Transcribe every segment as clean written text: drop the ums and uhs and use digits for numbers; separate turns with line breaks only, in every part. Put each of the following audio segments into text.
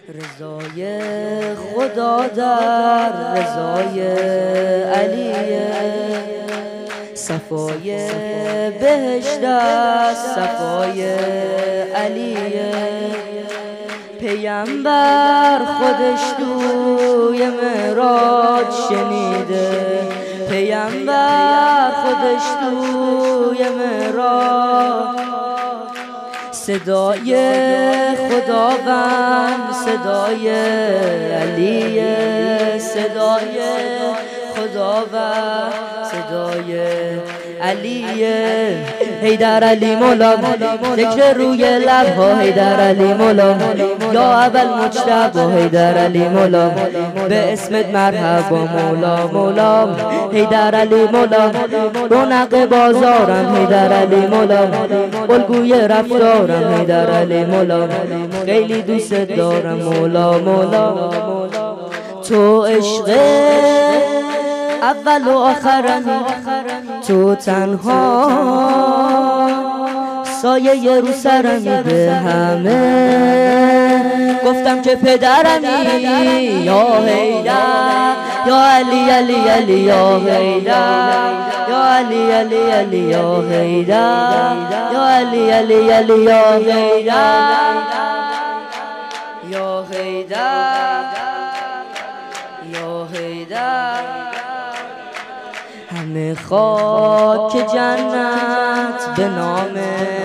رضای خدا در رضای علیه، صفای بهشت است صفای علیه. پیامبر خودش توی معراج شنیده، پیامبر خودش توی معراج صدای خداوند صدای علیه، صدای خداوند صدای علیه. حیدر علی مولا ذکر روی لبها، حیدر علی مولا یا اول مجتبی، حیدر علی مولا به اسمت مرحبا مولا مولا. حیدر علی مولا رونق بازارم، حیدر علی مولا الگوی رفتارم، حیدر علی مولا خیلی دوست دارم مولا مولا. تو عشق اول و آخرمی، تو تنها سایه رو سرمی، به همه گفتم که پدرمی. یا حیدر یا علی علی علی یا حیدر یا علی علی علی یا حیدر یا علی علی علی یا حیدر یا حیدر یا حیدر. همه خاک جنت به نام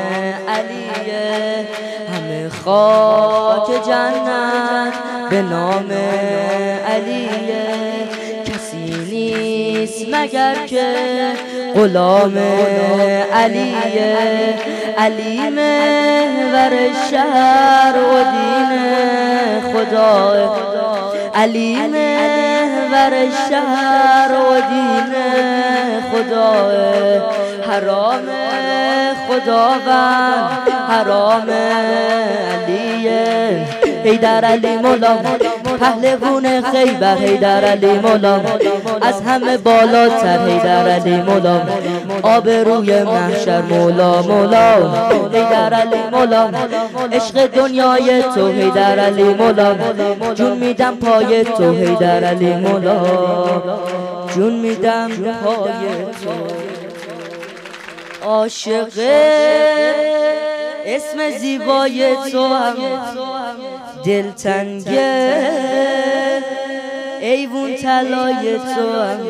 علیه، همه خاک جنت به نام علیه. کسی نیست مگر که غلام علیه، علی محور شهر و دین خدا، علی محور شهر و دین خدا. حرام خداوند حرام علیه. حیدر علی مولا پهلوان خیبر، حیدر علی مولا از همه بالاتر، حیدر علی مولا آبروی محشر مولا مولا. حیدر علی مولا عشق دنیای تو، حیدر علی مولا جون میدم پای تو، حیدر علی مولا جون میدم پای تو. عاشق اسم زیبای تو هم دلتنگه، ایوون طلای تو هم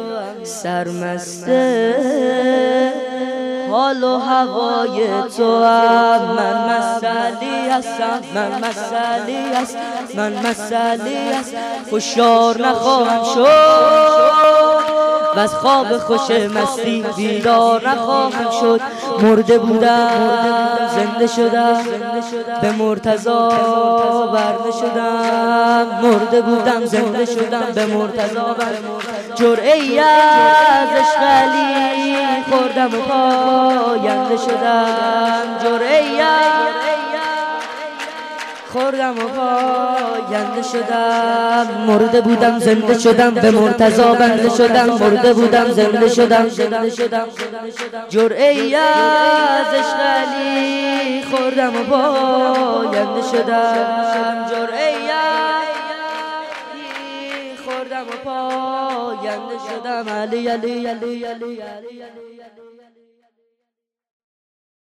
سرمسته، حال و هوای تو هم. من مسئلی هستم، من مسئلی هست، من مسئلی هست. هوشیار نخواهم شد و از خواب خوش مستی بیدار نخواهم شد. مرده بودم زنده شدم، به مرتضی برده شدم. مرده بودم زنده شدم، به مرتضی برده. جرعه‌ای از عشق علی خوردم و پاینده شدم، جرعه‌ای خوردم و پاینده شدم. مرده بودم زنده شدم، به مرتضی بنده شدم. مرده بودم زنده شدم، جرعه‌ای از عشق علی خوردم و پاینده شدم، جرعه‌ای خوردم و پاینده شدم. علی علی علی علی علی علی.